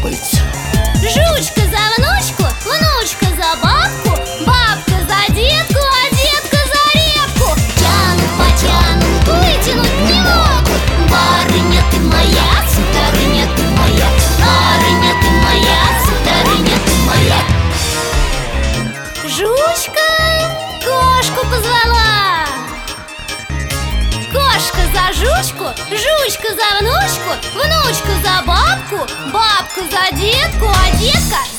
быть. Жучка за внучку, внучка за бабку, бабка за детку, а детка за репку. Тянут, потянут, Вытянуть не могут. барыня ты моя, сударыня ты моя, барыня ты моя, сударыня ты моя. Жучка кошку позвала. Кошка за жучку, жучка за внучку, внучка за бабку, бабка за детку, а детка